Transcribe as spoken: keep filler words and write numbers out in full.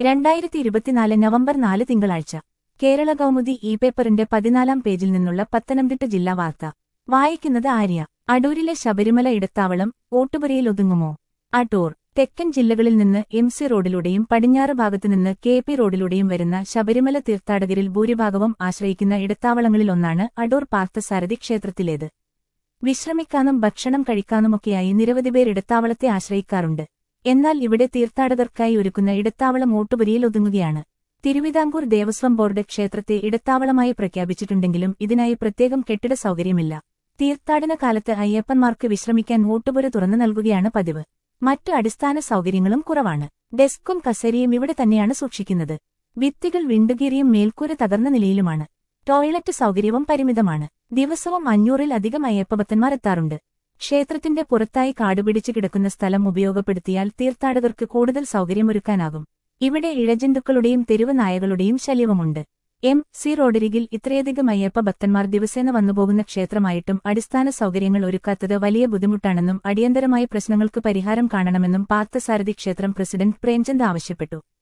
രണ്ടായിരത്തി ഇരുപത്തിനാല് നവംബർ നാല് തിങ്കളാഴ്ച കേരള കൗമുദി ഇ പേപ്പറിന്റെ പതിനാലാം പേജിൽ നിന്നുള്ള പത്തനംതിട്ട ജില്ലാ വാർത്ത വായിക്കുന്നത് ആര്യ. അടൂരിലെ ശബരിമല ഇടത്താവളം ഓട്ടുപുരയിൽ ഒതുങ്ങുമോ? അടൂർ. തെക്കൻ ജില്ലകളിൽ നിന്ന് എം സി റോഡിലൂടെയും പടിഞ്ഞാറ് ഭാഗത്തുനിന്ന് കെ പി റോഡിലൂടെയും വരുന്ന ശബരിമല തീർത്ഥാടകരിൽ ഭൂരിഭാഗവും ആശ്രയിക്കുന്ന ഇടത്താവളങ്ങളിലൊന്നാണ് അടൂർ പാർത്ഥസാരഥി ക്ഷേത്രത്തിലേത്. വിശ്രമിക്കാനും ഭക്ഷണം കഴിക്കാനുമൊക്കെയായി നിരവധി പേർ ഇടത്താവളത്തെ ആശ്രയിക്കാറുണ്ട്. എന്നാൽ ഇവിടെ തീർത്ഥാടകർക്കായി ഒരുക്കുന്ന ഇടത്താവളം ഓട്ടുപുരയിൽ ഒതുങ്ങുകയാണ്. തിരുവിതാംകൂർ ദേവസ്വം ബോർഡ് ക്ഷേത്രത്തെ ഇടത്താവളമായി പ്രഖ്യാപിച്ചിട്ടുണ്ടെങ്കിലും ഇതിനായി പ്രത്യേകം കെട്ടിട സൗകര്യമില്ല. തീർത്ഥാടന കാലത്ത് അയ്യപ്പന്മാർക്ക് വിശ്രമിക്കാൻ ഓട്ടുപുര തുറന്നു നൽകുകയാണ് പതിവ്. മറ്റു അടിസ്ഥാന സൗകര്യങ്ങളും കുറവാണ്. ഡെസ്കും കസേരയും ഇവിടെ തന്നെയാണ് സൂക്ഷിക്കുന്നത്. ഭിത്തികൾ വിണ്ടുകീറിയും മേൽക്കൂര തകർന്ന നിലയിലുമാണ്. ടോയ്ലറ്റ് സൗകര്യവും പരിമിതമാണ്. ദിവസവും അഞ്ഞൂറിൽ അധികം അയ്യപ്പഭക്തന്മാർ എത്താറുണ്ട്. ക്ഷേത്രത്തിന്റെ പുറത്തായി കാടുപിടിച്ചു കിടക്കുന്ന സ്ഥലം ഉപയോഗപ്പെടുത്തിയാൽ തീർത്ഥാടകർക്ക് കൂടുതൽ സൗകര്യമൊരുക്കാനാകും. ഇവിടെ ഇഴജന്തുക്കളുടെയും തെരുവ് നായകളുടെയും ശല്യവുമുണ്ട്. എം സി റോഡരികിൽ ഇത്രയധികം അയ്യപ്പ ഭക്തന്മാർ ദിവസേന വന്നുപോകുന്ന ക്ഷേത്രമായിട്ടും അടിസ്ഥാന സൗകര്യങ്ങൾ ഒരുക്കാത്തത് വലിയ ബുദ്ധിമുട്ടാണെന്നും അടിയന്തരമായി പ്രശ്നങ്ങൾക്ക് പരിഹാരം കാണണമെന്നും പാർത്ഥസാരഥി ക്ഷേത്രം പ്രസിഡന്റ് പ്രേംചന്ദ് ആവശ്യപ്പെട്ടു.